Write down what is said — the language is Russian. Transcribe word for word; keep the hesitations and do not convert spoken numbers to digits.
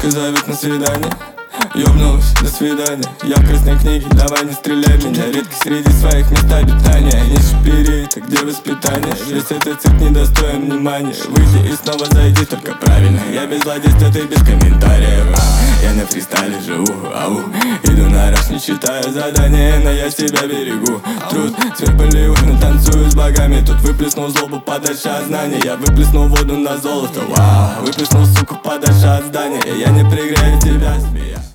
Девушка зовет на свидание, ёбнулась, до свидания. Я в красной книге, давай не стреляй меня. Редко среди своих мест обитания. Не шпери, так где воспитание? Весь этот цирк недостоин внимания. Выйди и снова зайди, только правильно. Я без злодейства, ты без комментариев. Я на фристайле живу, ау. Иду на раш, не читаю задания, но я себя берегу. Труд, свет Болливуда, танцую с богами. Тут выплеснул злобу подальше от знаний. Я выплеснул воду на золото, вау. Выплеснул, суку, подальше от здания. Я не пригрею тебя, смея.